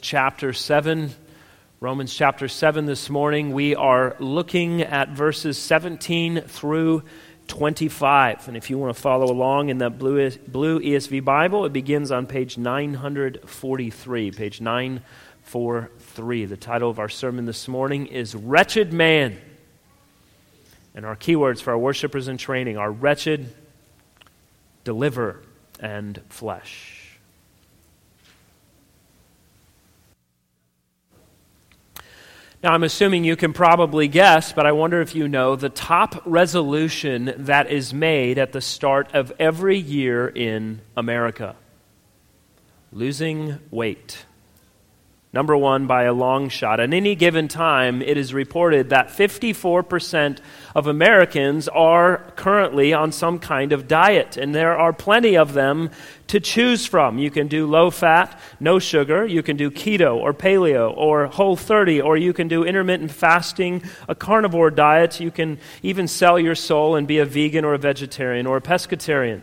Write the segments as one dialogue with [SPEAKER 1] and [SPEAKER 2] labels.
[SPEAKER 1] chapter 7. Romans chapter 7 this morning. We are looking at verses 17 through 25. And if you want to follow along in that blue ESV Bible, it begins on page 943. Page 943. The title of our sermon this morning is Wretched Man. And our keywords for our worshipers in training are wretched, deliver, and flesh. Now, I'm assuming you can probably guess, but I wonder if you know the top resolution that is made at the start of every year in America. Losing weight. Number one by a long shot. At any given time, it is reported that 54% of Americans are currently on some kind of diet, and there are plenty of them to choose from. You can do low fat, no sugar. You can do keto or paleo or Whole30, or you can do intermittent fasting, a carnivore diet. You can even sell your soul and be a vegan or a vegetarian or a pescatarian.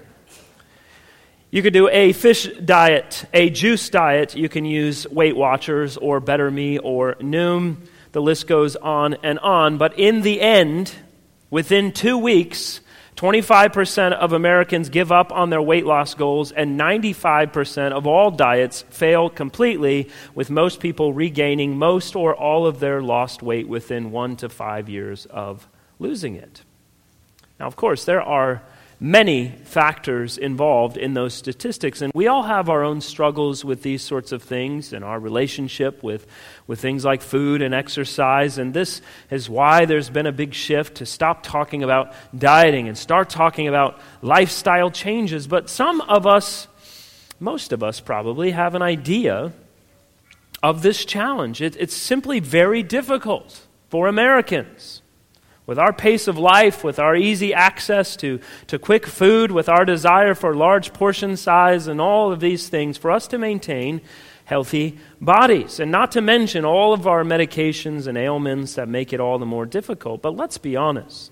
[SPEAKER 1] You could do a fish diet, a juice diet. You can use Weight Watchers or Better Me or Noom. The list goes on and on. But in the end, within 2 weeks, 25% of Americans give up on their weight loss goals, and 95% of all diets fail completely, with most people regaining most or all of their lost weight within 1 to 5 years of losing it. Now, of course, there are many factors involved in those statistics, and we all have our own struggles with these sorts of things in our relationship with things like food and exercise, and this is why there's been a big shift to stop talking about dieting and start talking about lifestyle changes. But some of us, most of us probably, have an idea of this challenge. It's simply very difficult for Americans. With our pace of life, with our easy access to quick food, with our desire for large portion size and all of these things, for us to maintain healthy bodies. And not to mention all of our medications and ailments that make it all the more difficult. But let's be honest.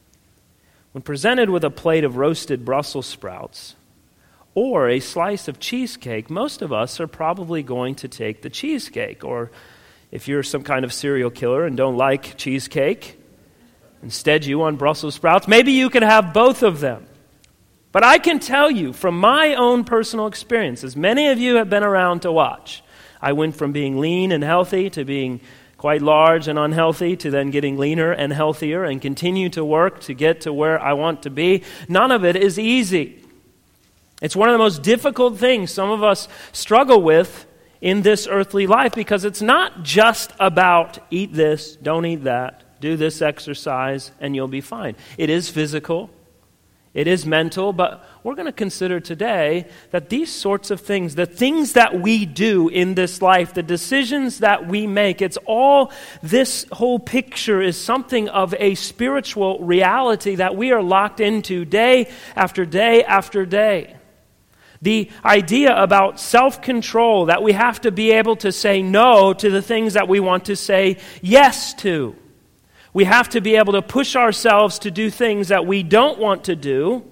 [SPEAKER 1] When presented with a plate of roasted Brussels sprouts or a slice of cheesecake, most of us are probably going to take the cheesecake. Or if you're some kind of serial killer and don't like cheesecake, instead, you want Brussels sprouts. Maybe you can have both of them. But I can tell you from my own personal experience, as many of you have been around to watch, I went from being lean and healthy to being quite large and unhealthy to then getting leaner and healthier and continue to work to get to where I want to be. None of it is easy. It's one of the most difficult things some of us struggle with in this earthly life, because it's not just about eat this, don't eat that. Do this exercise and you'll be fine. It is physical, it is mental, but we're going to consider today that these sorts of things, the things that we do in this life, the decisions that we make, it's all, this whole picture is something of a spiritual reality that we are locked into day after day after day. The idea about self-control, that we have to be able to say no to the things that we want to say yes to. We have to be able to push ourselves to do things that we don't want to do.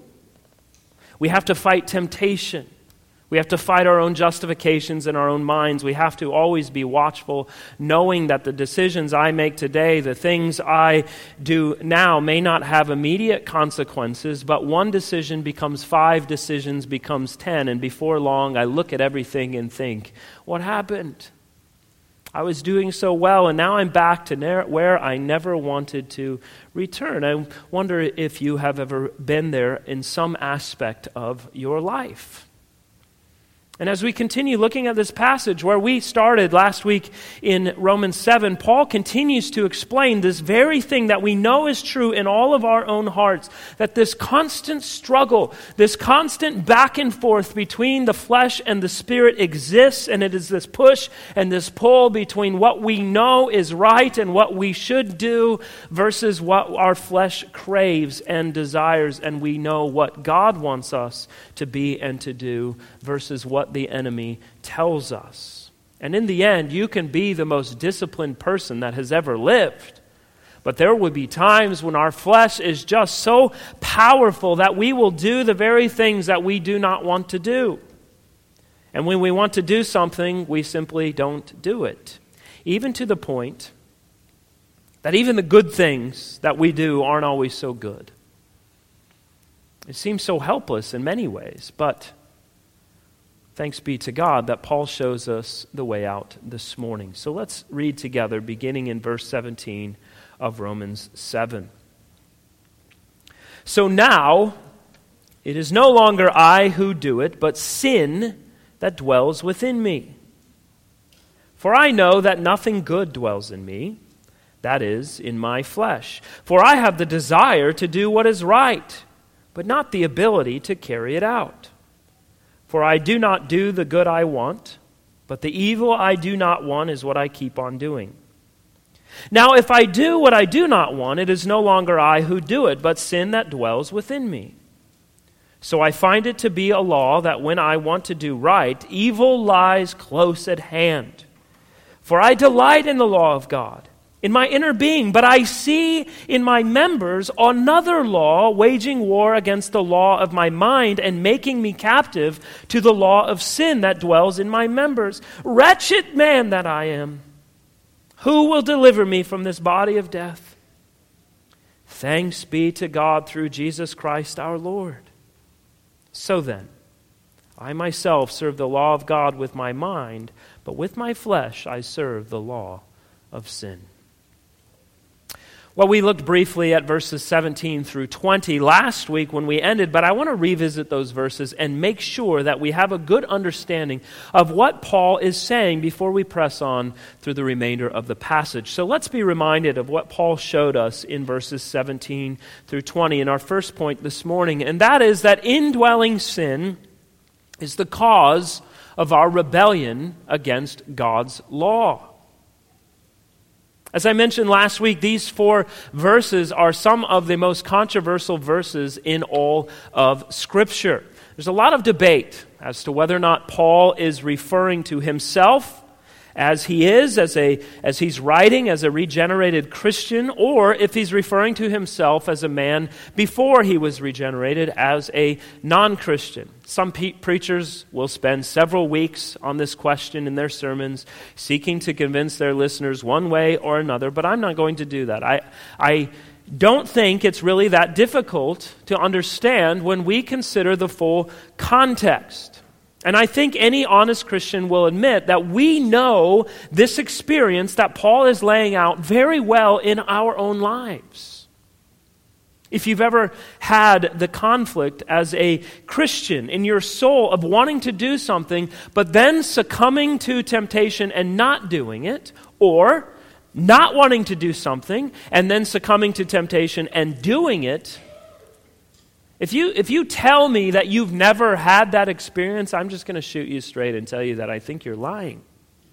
[SPEAKER 1] We have to fight temptation. We have to fight our own justifications in our own minds. We have to always be watchful, knowing that the decisions I make today, the things I do now, may not have immediate consequences, but one decision becomes 5, decisions becomes 10, and before long I look at everything and think, what happened? I was doing so well, and now I'm back to where I never wanted to return. I wonder if you have ever been there in some aspect of your life. And as we continue looking at this passage where we started last week in Romans 7, Paul continues to explain this very thing that we know is true in all of our own hearts, that this constant struggle, this constant back and forth between the flesh and the spirit exists, and it is this push and this pull between what we know is right and what we should do versus what our flesh craves and desires, and we know what God wants us to be and to do versus what the enemy tells us. And in the end, you can be the most disciplined person that has ever lived, but there will be times when our flesh is just so powerful that we will do the very things that we do not want to do. And when we want to do something, we simply don't do it. Even to the point that even the good things that we do aren't always so good. It seems so helpless in many ways, but thanks be to God that Paul shows us the way out this morning. So let's read together, beginning in verse 17 of Romans 7. So now, it is no longer I who do it, but sin that dwells within me. For I know that nothing good dwells in me, that is, in my flesh. For I have the desire to do what is right, but not the ability to carry it out. For I do not do the good I want, but the evil I do not want is what I keep on doing. Now if I do what I do not want, it is no longer I who do it, but sin that dwells within me. So I find it to be a law that when I want to do right, evil lies close at hand. For I delight in the law of God, in my inner being, but I see in my members another law waging war against the law of my mind and making me captive to the law of sin that dwells in my members. Wretched man that I am! Who will deliver me from this body of death? Thanks be to God through Jesus Christ our Lord. So then, I myself serve the law of God with my mind, but with my flesh I serve the law of sin. Well, we looked briefly at verses 17 through 20 last week when we ended, but I want to revisit those verses and make sure that we have a good understanding of what Paul is saying before we press on through the remainder of the passage. So let's be reminded of what Paul showed us in verses 17 through 20 in our first point this morning, and that is that indwelling sin is the cause of our rebellion against God's law. As I mentioned last week, these 4 verses are some of the most controversial verses in all of Scripture. There's a lot of debate as to whether or not Paul is referring to himself as he is, as he's writing as a regenerated Christian, or if he's referring to himself as a man before he was regenerated as a non-Christian. Some preachers will spend several weeks on this question in their sermons, seeking to convince their listeners one way or another, but I'm not going to do that. I don't think it's really that difficult to understand when we consider the full context. And I think any honest Christian will admit that we know this experience that Paul is laying out very well in our own lives. If you've ever had the conflict as a Christian in your soul of wanting to do something, but then succumbing to temptation and not doing it, or not wanting to do something and then succumbing to temptation and doing it, If you tell me that you've never had that experience, I'm just going to shoot you straight and tell you that I think you're lying.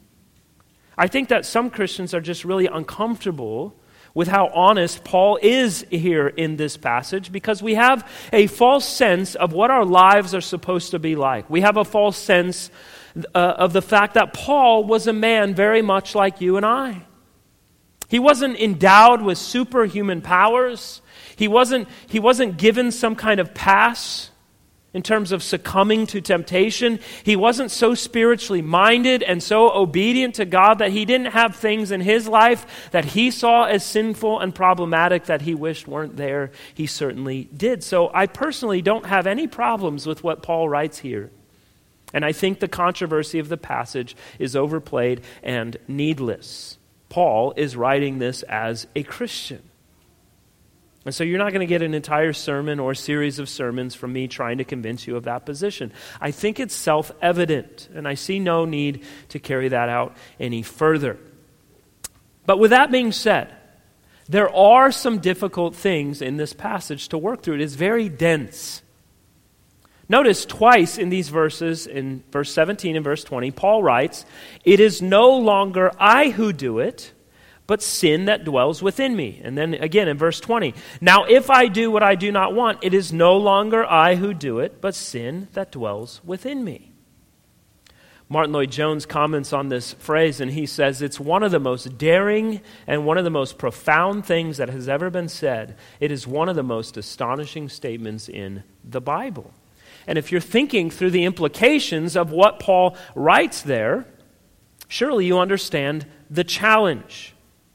[SPEAKER 1] I think that some Christians are just really uncomfortable with how honest Paul is here in this passage because we have a false sense of what our lives are supposed to be like. We have a false sense of the fact that Paul was a man very much like you and I. He wasn't endowed with superhuman powers. He wasn't given some kind of pass in terms of succumbing to temptation. He wasn't so spiritually minded and so obedient to God that he didn't have things in his life that he saw as sinful and problematic that he wished weren't there. He certainly did. So I personally don't have any problems with what Paul writes here. And I think the controversy of the passage is overplayed and needless. Paul is writing this as a Christian. And so you're not going to get an entire sermon or series of sermons from me trying to convince you of that position. I think it's self-evident, and I see no need to carry that out any further. But with that being said, there are some difficult things in this passage to work through. It is very dense. Notice twice in these verses, in verse 17 and verse 20, Paul writes, "It is no longer I who do it, but sin that dwells within me." And then again in verse 20, "Now if I do what I do not want, it is no longer I who do it, but sin that dwells within me." Martin Lloyd-Jones comments on this phrase, and he says, "It's one of the most daring and one of the most profound things that has ever been said. It is one of the most astonishing statements in the Bible." And if you're thinking through the implications of what Paul writes there, surely you understand the challenge.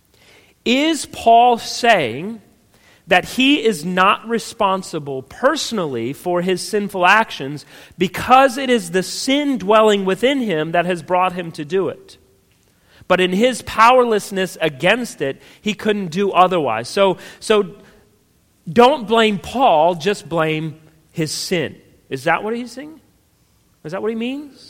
[SPEAKER 1] Is Paul saying that he is not responsible personally for his sinful actions because it is the sin dwelling within him that has brought him to do it? But in his powerlessness against it, he couldn't do otherwise. So don't blame Paul, just blame his sin. Is that what he's saying? Is that what he means?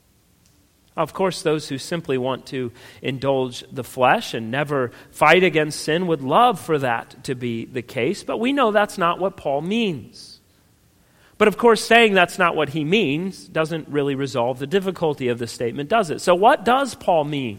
[SPEAKER 1] Of course, those who simply want to indulge the flesh and never fight against sin would love for that to be the case, but we know that's not what Paul means. But of course, saying that's not what he means doesn't really resolve the difficulty of the statement, does it? So what does Paul mean?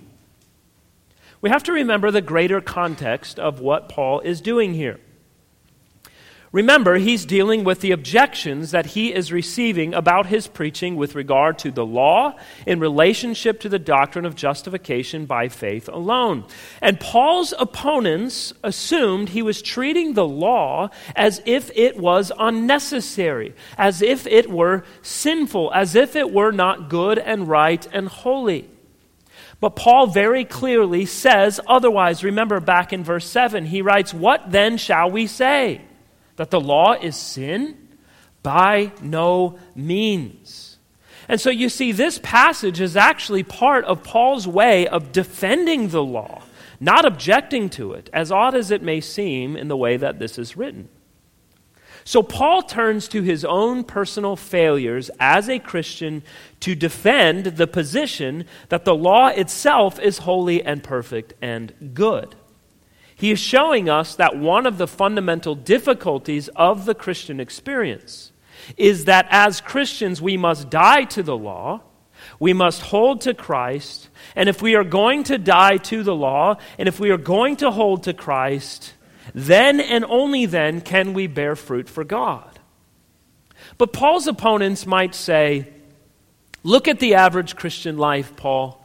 [SPEAKER 1] We have to remember the greater context of what Paul is doing here. Remember, he's dealing with the objections that he is receiving about his preaching with regard to the law in relationship to the doctrine of justification by faith alone. And Paul's opponents assumed he was treating the law as if it was unnecessary, as if it were sinful, as if it were not good and right and holy. But Paul very clearly says otherwise. Remember back in verse 7, he writes, "What then shall we say? That the law is sin? By no means." And so you see, this passage is actually part of Paul's way of defending the law, not objecting to it, as odd as it may seem in the way that this is written. So Paul turns to his own personal failures as a Christian to defend the position that the law itself is holy and perfect and good. He is showing us that one of the fundamental difficulties of the Christian experience is that as Christians we must die to the law, we must hold to Christ, and if we are going to die to the law, and if we are going to hold to Christ, then and only then can we bear fruit for God. But Paul's opponents might say, look at the average Christian life, Paul.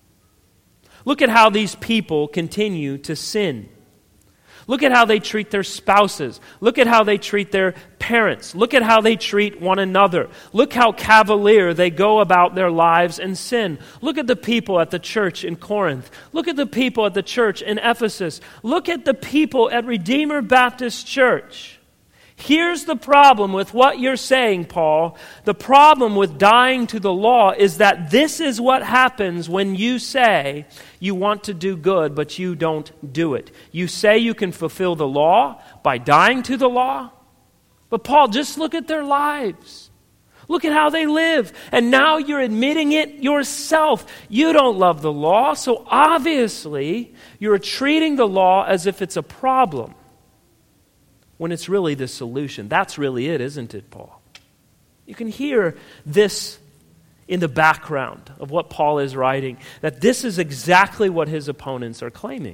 [SPEAKER 1] Look at how these people continue to sin. Look at how they treat their spouses. Look at how they treat their parents. Look at how they treat one another. Look how cavalier they go about their lives in sin. Look at the people at the church in Corinth. Look at the people at the church in Ephesus. Look at the people at Redeemer Baptist Church. Here's the problem with what you're saying, Paul. The problem with dying to the law is that this is what happens when you say you want to do good, but you don't do it. You say you can fulfill the law by dying to the law. But Paul, just look at their lives. Look at how they live. And now you're admitting it yourself. You don't love the law, so obviously you're treating the law as if it's a problem, when it's really the solution. That's really it, isn't it, Paul? You can hear this in the background of what Paul is writing, that this is exactly what his opponents are claiming.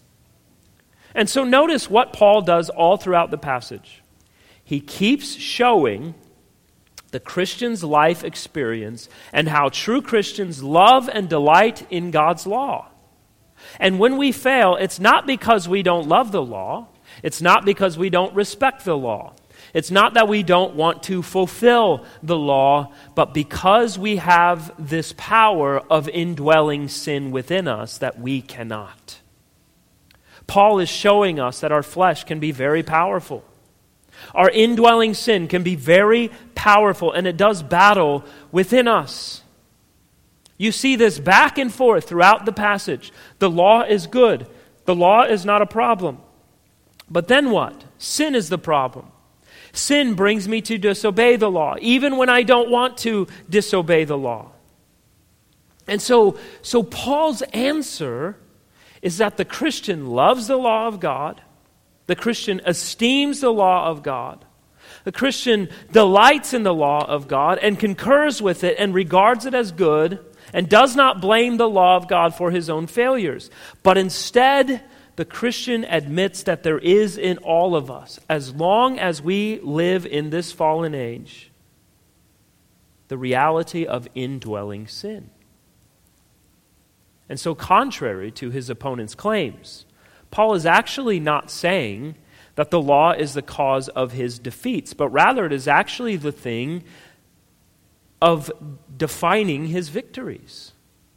[SPEAKER 1] And so notice what Paul does all throughout the passage. He keeps showing the Christian's life experience and how true Christians love and delight in God's law. And when we fail, it's not because we don't love the law. It's not because we don't respect the law. It's not that we don't want to fulfill the law, but because we have this power of indwelling sin within us that we cannot. Paul is showing us that our flesh can be very powerful. Our indwelling sin can be very powerful, and it does battle within us. You see this back and forth throughout the passage. The law is good. The law is not a problem. But then what? Sin is the problem. Sin brings me to disobey the law, even when I don't want to disobey the law. And so Paul's answer is that the Christian loves the law of God, the Christian esteems the law of God, the Christian delights in the law of God and concurs with it and regards it as good and does not blame the law of God for his own failures, but instead the Christian admits that there is in all of us, as long as we live in this fallen age, the reality of indwelling sin. And so contrary to his opponent's claims, Paul is actually not saying that the law is the cause of his defeats, but rather it is actually the thing of defining his victories.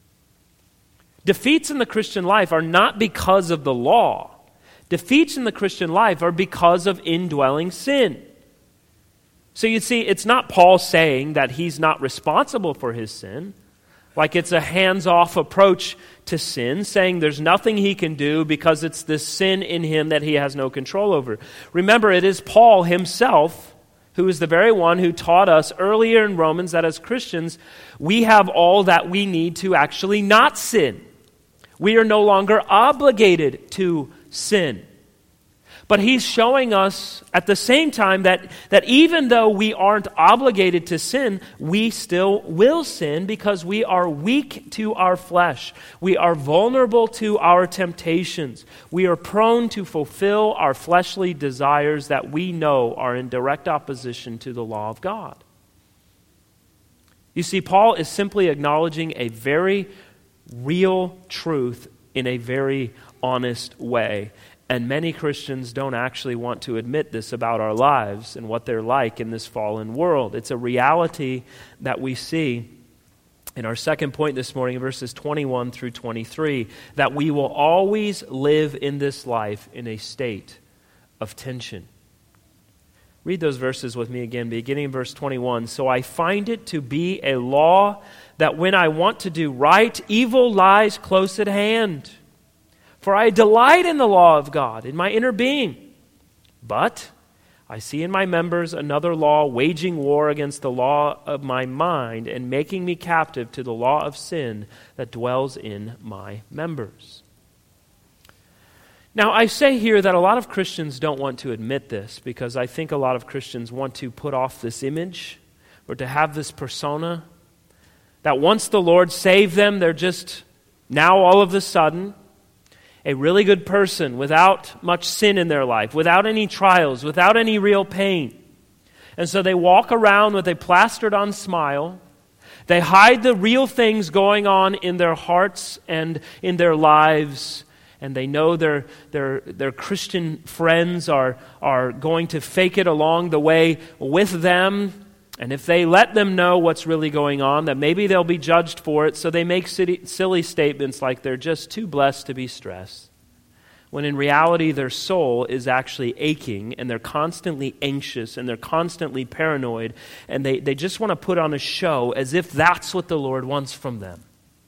[SPEAKER 1] Defeats in the Christian life are not because of the law. Defeats in the Christian life are because of indwelling sin. So you see, it's not Paul saying that he's not responsible for his sin, like it's a hands-off approach to sin, saying there's nothing he can do because it's this sin in him that he has no control over. Remember, it is Paul himself who is the very one who taught us earlier in Romans that as Christians, we have all that we need to actually not sin. We are no longer obligated to sin. But he's showing us at the same time that even though we aren't obligated to sin, we still will sin because we are weak to our flesh. We are vulnerable to our temptations. We are prone to fulfill our fleshly desires that we know are in direct opposition to the law of God. You see, Paul is simply acknowledging a very real truth in a very honest way. And many Christians don't actually want to admit this about our lives and what they're like in this fallen world. It's a reality that we see in our second point this morning, verses 21 through 23, that we will always live in this life in a state of tension. Read those verses with me again, beginning in verse 21. So I find it to be a law that when I want to do right, evil lies close at hand. For I delight in the law of God, in my inner being. But I see in my members another law waging war against the law of my mind and making me captive to the law of sin that dwells in my members. Now, I say here that a lot of Christians don't want to admit this because I think a lot of Christians want to put off this image or to have this persona that once the Lord saved them, they're just now all of a sudden a really good person without much sin in their life, without any trials, without any real pain. And so they walk around with a plastered-on smile. They hide the real things going on in their hearts and in their lives. And they know their Christian friends are going to fake it along the way with them. And if they let them know what's really going on, that maybe they'll be judged for it, so they make silly statements like they're just too blessed to be stressed. When in reality, their soul is actually aching, and they're constantly anxious, and they're constantly paranoid, and they just want to put on a show as if that's what the Lord wants from them.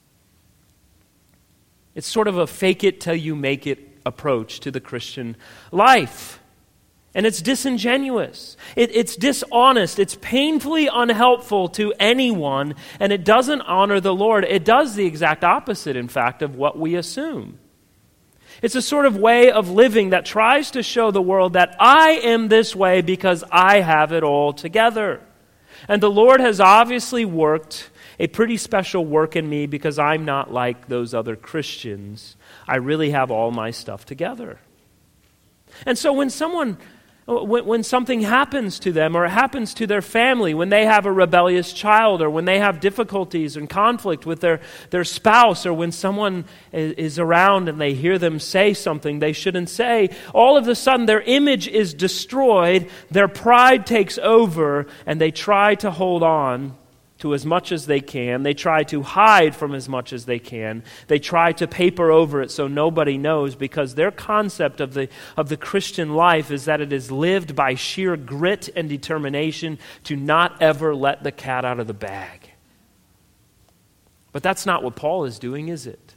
[SPEAKER 1] It's sort of a fake it till you make it approach to the Christian life. And it's disingenuous. It's dishonest. It's painfully unhelpful to anyone, and it doesn't honor the Lord. It does the exact opposite, in fact, of what we assume. It's a sort of way of living that tries to show the world that I am this way because I have it all together. And the Lord has obviously worked a pretty special work in me because I'm not like those other Christians. I really have all my stuff together. And so when something happens to them or it happens to their family, when they have a rebellious child or when they have difficulties and conflict with their spouse, or when someone is around and they hear them say something they shouldn't say, all of a sudden their image is destroyed, their pride takes over, and they try to hold on to as much as they can. They try to hide from as much as they can. They try to paper over it so nobody knows, because their concept of the Christian life is that it is lived by sheer grit and determination to not ever let the cat out of the bag. But that's not what Paul is doing, is it?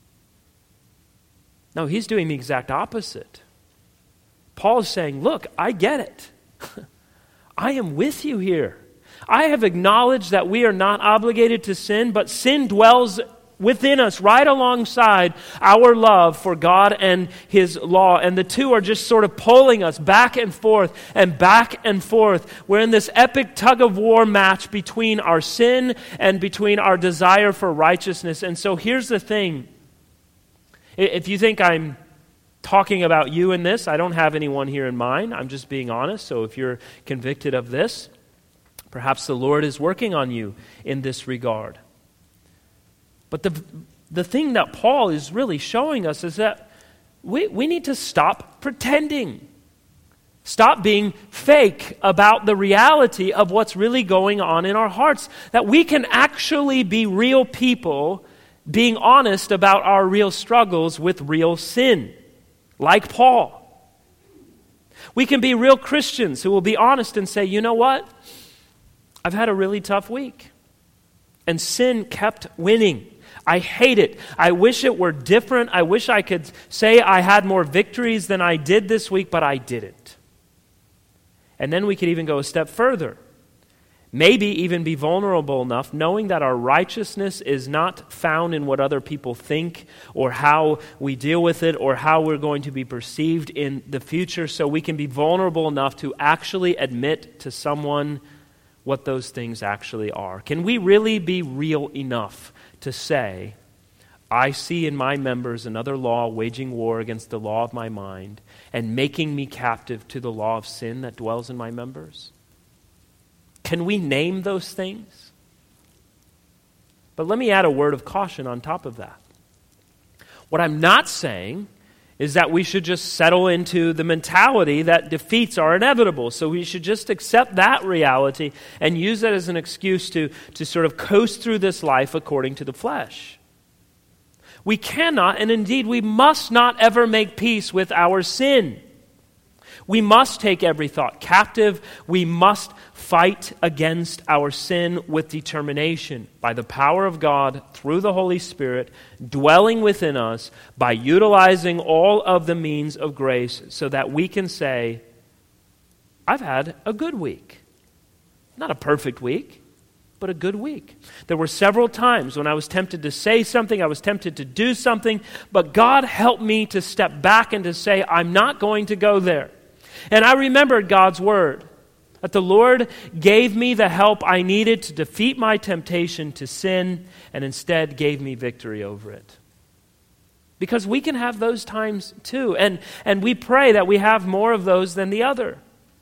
[SPEAKER 1] No, he's doing the exact opposite. Paul is saying, look, I get it. I am with you here. I have acknowledged that we are not obligated to sin, but sin dwells within us right alongside our love for God and His law. And the two are just sort of pulling us back and forth and back and forth. We're in this epic tug-of-war match between our sin and between our desire for righteousness. And so here's the thing. If you think I'm talking about you in this, I don't have anyone here in mind. I'm just being honest. So if you're convicted of this, perhaps the Lord is working on you in this regard. But the thing that Paul is really showing us is that we need to stop pretending. Stop being fake about the reality of what's really going on in our hearts. That we can actually be real people being honest about our real struggles with real sin, like Paul. We can be real Christians who will be honest and say, you know what? I've had a really tough week. And sin kept winning. I hate it. I wish it were different. I wish I could say I had more victories than I did this week, but I didn't. And then we could even go a step further. Maybe even be vulnerable enough, knowing that our righteousness is not found in what other people think or how we deal with it or how we're going to be perceived in the future, so we can be vulnerable enough to actually admit to someone what those things actually are. Can we really be real enough to say, I see in my members another law waging war against the law of my mind and making me captive to the law of sin that dwells in my members? Can we name those things? But let me add a word of caution on top of that. What I'm not saying is that we should just settle into the mentality that defeats are inevitable. So we should just accept that reality and use that as an excuse to sort of coast through this life according to the flesh. We cannot, and indeed we must not ever make peace with our sin. We must take every thought captive. We must fight against our sin with determination by the power of God through the Holy Spirit dwelling within us, by utilizing all of the means of grace so that we can say, I've had a good week. Not a perfect week, but a good week. There were several times when I was tempted to say something, I was tempted to do something, but God helped me to step back and to say, I'm not going to go there. And I remembered God's word, that the Lord gave me the help I needed to defeat my temptation to sin and instead gave me victory over it. Because we can have those times too. And we pray that we have more of those than the other.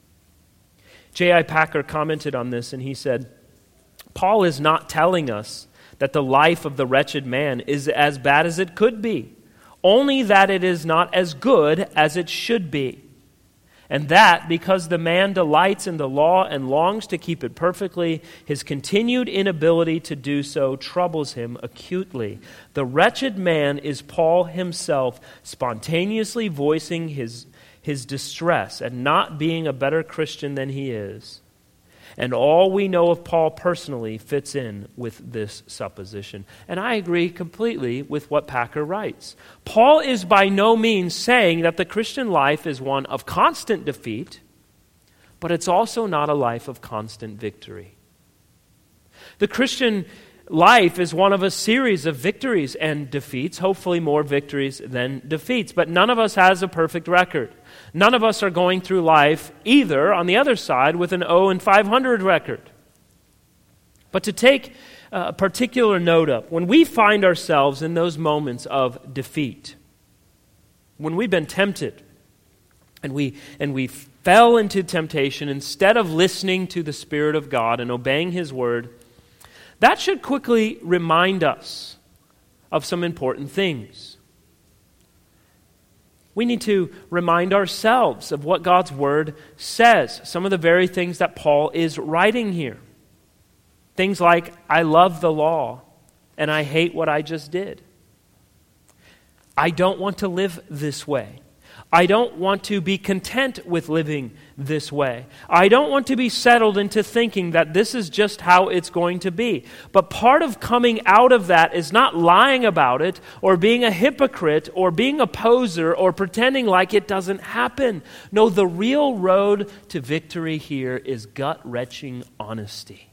[SPEAKER 1] J.I. Packer commented on this and he said, Paul is not telling us that the life of the wretched man is as bad as it could be, only that it is not as good as it should be. And that, because the man delights in the law and longs to keep it perfectly, his continued inability to do so troubles him acutely. The wretched man is Paul himself, spontaneously voicing his distress at not being a better Christian than he is. And all we know of Paul personally fits in with this supposition. And I agree completely with what Packer writes. Paul is by no means saying that the Christian life is one of constant defeat, but it's also not a life of constant victory. The Christian life is one of a series of victories and defeats, hopefully more victories than defeats. But none of us has a perfect record. None of us are going through life either on the other side with an 0-500 record. But to take a particular note of, when we find ourselves in those moments of defeat, when we've been tempted and we fell into temptation instead of listening to the Spirit of God and obeying His Word, that should quickly remind us of some important things. We need to remind ourselves of what God's Word says, some of the very things that Paul is writing here. Things like, I love the law, and I hate what I just did. I don't want to live this way. I don't want to be content with living this way. I don't want to be settled into thinking that this is just how it's going to be. But part of coming out of that is not lying about it or being a hypocrite or being a poser or pretending like it doesn't happen. No, the real road to victory here is gut-wrenching honesty.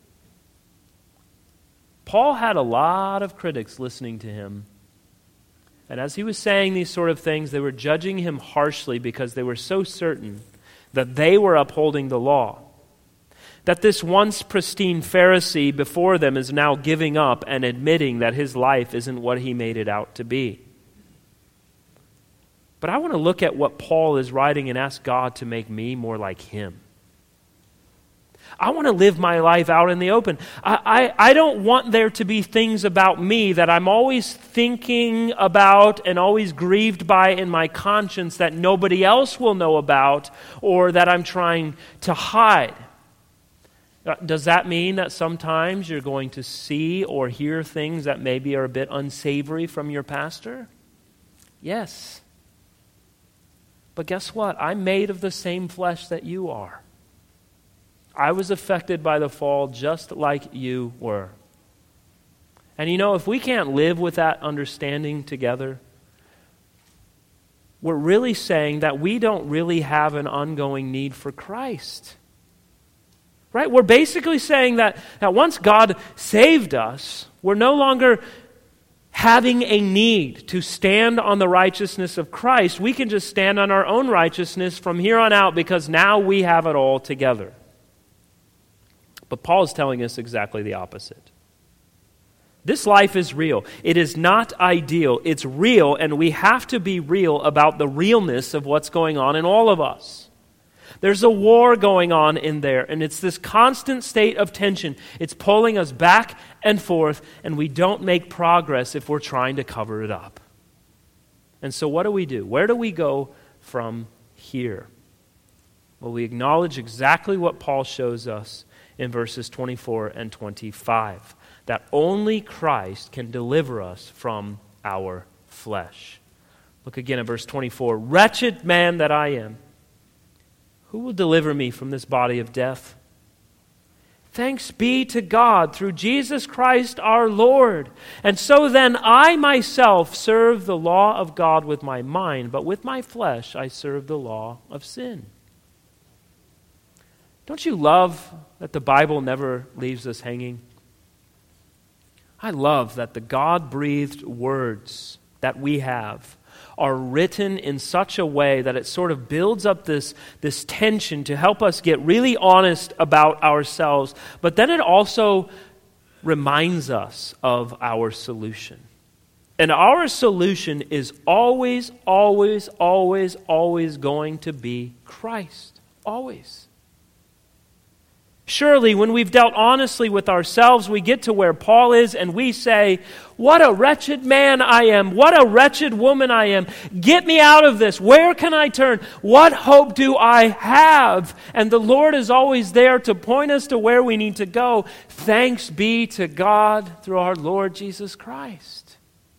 [SPEAKER 1] Paul had a lot of critics listening to him. And as he was saying these sort of things, they were judging him harshly because they were so certain that they were upholding the law. That this once pristine Pharisee before them is now giving up and admitting that his life isn't what he made it out to be. But I want to look at what Paul is writing and ask God to make me more like him. I want to live my life out in the open. I don't want there to be things about me that I'm always thinking about and always grieved by in my conscience that nobody else will know about or that I'm trying to hide. Does that mean that sometimes you're going to see or hear things that maybe are a bit unsavory from your pastor? Yes. But guess what? I'm made of the same flesh that you are. I was affected by the fall just like you were. And if we can't live with that understanding together, we're really saying that we don't really have an ongoing need for Christ. Right? We're basically saying that once God saved us, we're no longer having a need to stand on the righteousness of Christ. We can just stand on our own righteousness from here on out because now we have it all together. But Paul is telling us exactly the opposite. This life is real. It is not ideal. It's real, and we have to be real about the realness of what's going on in all of us. There's a war going on in there, and it's this constant state of tension. It's pulling us back and forth, and we don't make progress if we're trying to cover it up. And so what do? Where do we go from here? Well, we acknowledge exactly what Paul shows us in verses 24 and 25, that only Christ can deliver us from our flesh. Look again at verse 24. Wretched man that I am, who will deliver me from this body of death? Thanks be to God through Jesus Christ our Lord. And so then I myself serve the law of God with my mind, but with my flesh I serve the law of sin. Don't you love that the Bible never leaves us hanging? I love that the God-breathed words that we have are written in such a way that it sort of builds up this tension to help us get really honest about ourselves, but then it also reminds us of our solution. And our solution is always, always, always, always going to be Christ. Always. Surely, when we've dealt honestly with ourselves, we get to where Paul is and we say, what a wretched man I am. What a wretched woman I am. Get me out of this. Where can I turn? What hope do I have? And the Lord is always there to point us to where we need to go. Thanks be to God through our Lord Jesus Christ.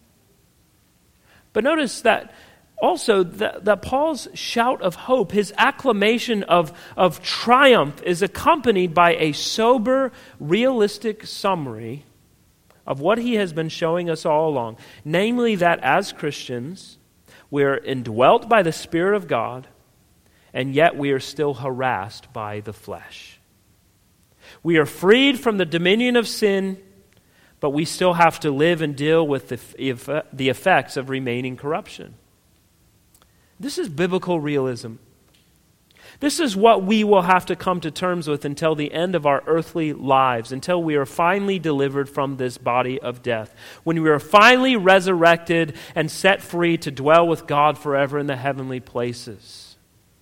[SPEAKER 1] But notice that also, that Paul's shout of hope, his acclamation of triumph, is accompanied by a sober, realistic summary of what he has been showing us all along. Namely, that as Christians, we're indwelt by the Spirit of God, and yet we are still harassed by the flesh. We are freed from the dominion of sin, but we still have to live and deal with the effects of remaining corruption. This is biblical realism. This is what we will have to come to terms with until the end of our earthly lives, until we are finally delivered from this body of death, when we are finally resurrected and set free to dwell with God forever in the heavenly places.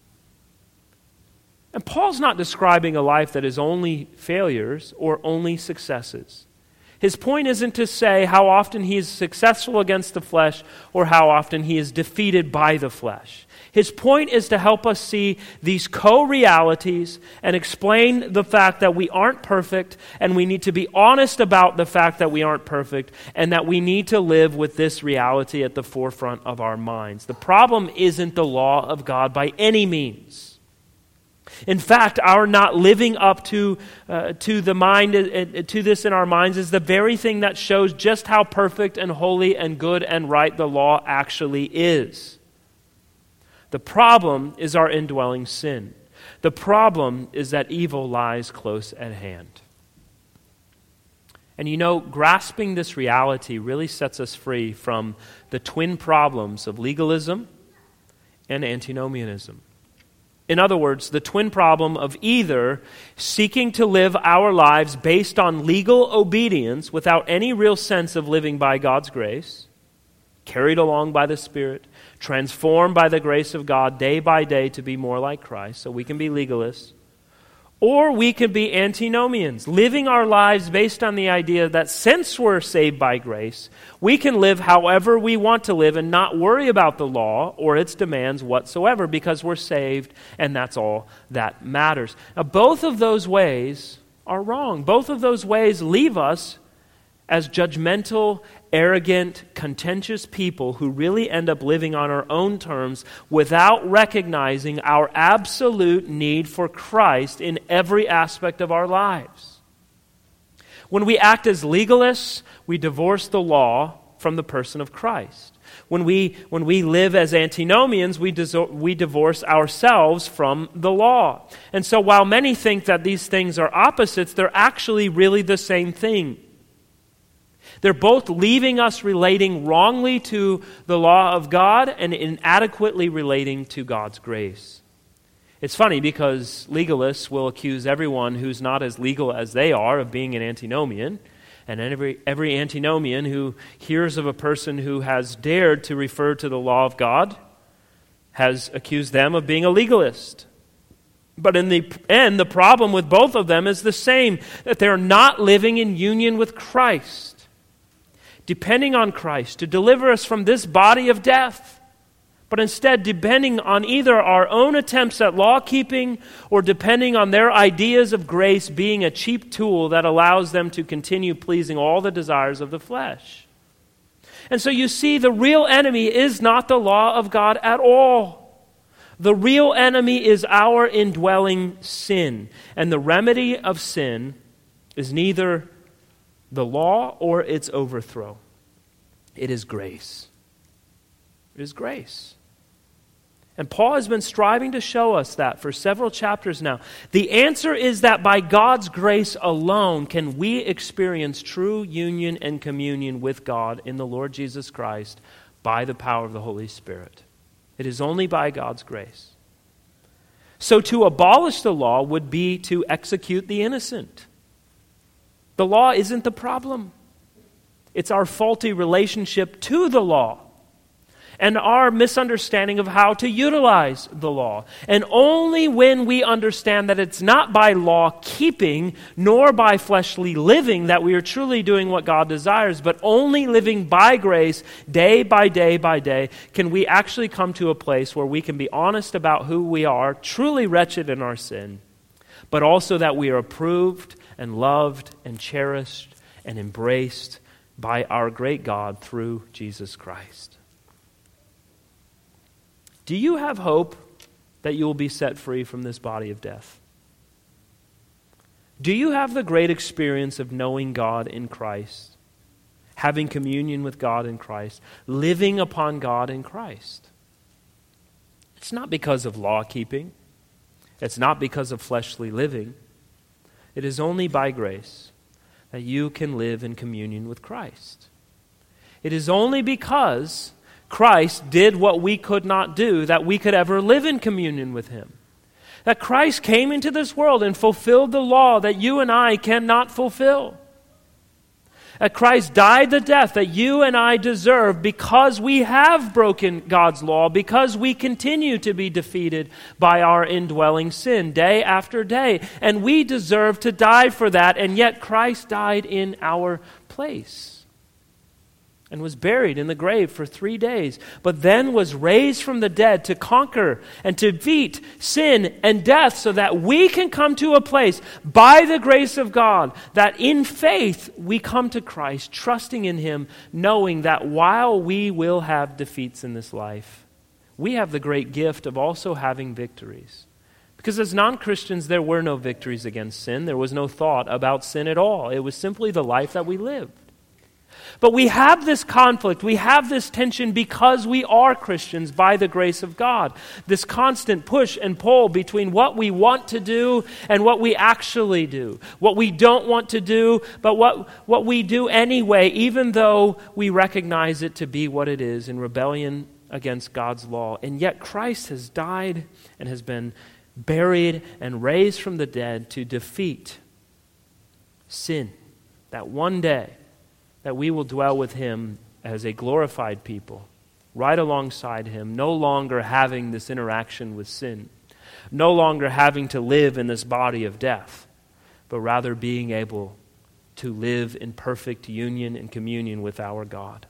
[SPEAKER 1] And Paul's not describing a life that is only failures or only successes. His point isn't to say how often he is successful against the flesh or how often he is defeated by the flesh. His point is to help us see these co-realities and explain the fact that we aren't perfect, and we need to be honest about the fact that we aren't perfect, and that we need to live with this reality at the forefront of our minds. The problem isn't the law of God by any means. In fact, our not living up to the mind, to this in our minds, is the very thing that shows just how perfect and holy and good and right the law actually is. The problem is our indwelling sin. The problem is that evil lies close at hand. And grasping this reality really sets us free from the twin problems of legalism and antinomianism. In other words, the twin problem of either seeking to live our lives based on legal obedience without any real sense of living by God's grace, carried along by the Spirit, transformed by the grace of God day by day to be more like Christ, so we can be legalists, Or we could be antinomians, living our lives based on the idea that since we're saved by grace, we can live however we want to live and not worry about the law or its demands whatsoever because we're saved and that's all that matters. Now, both of those ways are wrong. Both of those ways leave us as judgmental, arrogant, contentious people who really end up living on our own terms without recognizing our absolute need for Christ in every aspect of our lives. When we act as legalists, we divorce the law from the person of Christ. When we live as antinomians, we divorce ourselves from the law. And so while many think that these things are opposites, they're actually really the same thing. They're both leaving us relating wrongly to the law of God and inadequately relating to God's grace. It's funny because legalists will accuse everyone who's not as legal as they are of being an antinomian. And every antinomian who hears of a person who has dared to refer to the law of God has accused them of being a legalist. But in the end, the problem with both of them is the same, that they're not living in union with Christ, depending on Christ to deliver us from this body of death, but instead depending on either our own attempts at law-keeping or depending on their ideas of grace being a cheap tool that allows them to continue pleasing all the desires of the flesh. And so you see, the real enemy is not the law of God at all. The real enemy is our indwelling sin. And the remedy of sin is neither the law or its overthrow. It is grace. It is grace. And Paul has been striving to show us that for several chapters now. The answer is that by God's grace alone can we experience true union and communion with God in the Lord Jesus Christ by the power of the Holy Spirit. It is only by God's grace. So to abolish the law would be to execute the innocent. The law isn't the problem. It's our faulty relationship to the law and our misunderstanding of how to utilize the law. And only when we understand that it's not by law keeping nor by fleshly living that we are truly doing what God desires, but only living by grace day by day by day, can we actually come to a place where we can be honest about who we are, truly wretched in our sin, but also that we are approved and loved and cherished and embraced by our great God through Jesus Christ. Do you have hope that you will be set free from this body of death? Do you have the great experience of knowing God in Christ, having communion with God in Christ, living upon God in Christ? It's not because of law keeping. It's not because of fleshly living. It is only by grace that you can live in communion with Christ. It is only because Christ did what we could not do that we could ever live in communion with Him. That Christ came into this world and fulfilled the law that you and I cannot fulfill. That Christ died the death that you and I deserve because we have broken God's law, because we continue to be defeated by our indwelling sin day after day. And we deserve to die for that, and yet Christ died in our place and was buried in the grave for 3 days, but then was raised from the dead to conquer and to defeat sin and death so that we can come to a place by the grace of God that in faith we come to Christ, trusting in Him, knowing that while we will have defeats in this life, we have the great gift of also having victories. Because as non-Christians, there were no victories against sin. There was no thought about sin at all. It was simply the life that we lived. But we have this conflict, we have this tension because we are Christians by the grace of God. This constant push and pull between what we want to do and what we actually do. What we don't want to do, but what we do anyway, even though we recognize it to be what it is, in rebellion against God's law. And yet Christ has died and has been buried and raised from the dead to defeat sin. That one day, that we will dwell with Him as a glorified people, right alongside Him, no longer having this interaction with sin, no longer having to live in this body of death, but rather being able to live in perfect union and communion with our God.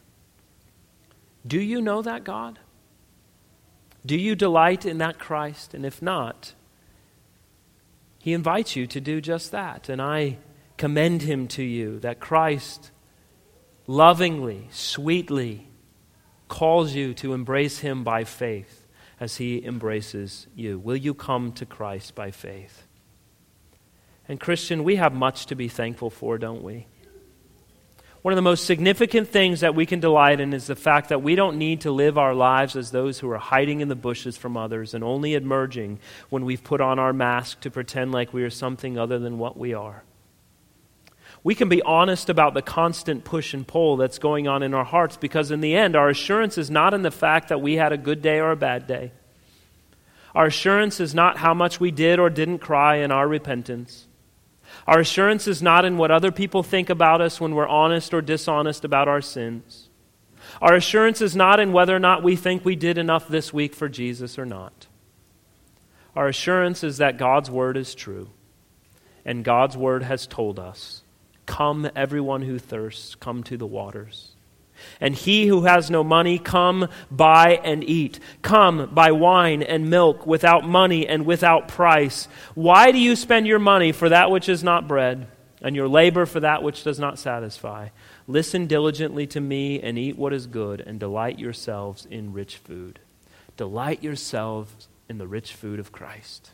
[SPEAKER 1] Do you know that God? Do you delight in that Christ? And if not, He invites you to do just that. And I commend Him to you, that Christ lovingly, sweetly calls you to embrace Him by faith as He embraces you. Will you come to Christ by faith? And Christian, we have much to be thankful for, don't we? One of the most significant things that we can delight in is the fact that we don't need to live our lives as those who are hiding in the bushes from others and only emerging when we've put on our mask to pretend like we are something other than what we are. We can be honest about the constant push and pull that's going on in our hearts, because in the end, our assurance is not in the fact that we had a good day or a bad day. Our assurance is not how much we did or didn't cry in our repentance. Our assurance is not in what other people think about us when we're honest or dishonest about our sins. Our assurance is not in whether or not we think we did enough this week for Jesus or not. Our assurance is that God's word is true, and God's word has told us, "Come, everyone who thirsts, come to the waters. And he who has no money, come, buy and eat. Come, buy wine and milk without money and without price. Why do you spend your money for that which is not bread, and your labor for that which does not satisfy? Listen diligently to me and eat what is good, and delight yourselves in rich food." Delight yourselves in the rich food of Christ,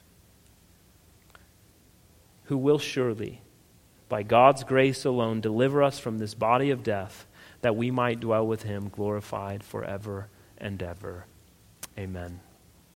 [SPEAKER 1] who will surely, by God's grace alone, deliver us from this body of death, that we might dwell with Him glorified forever and ever. Amen.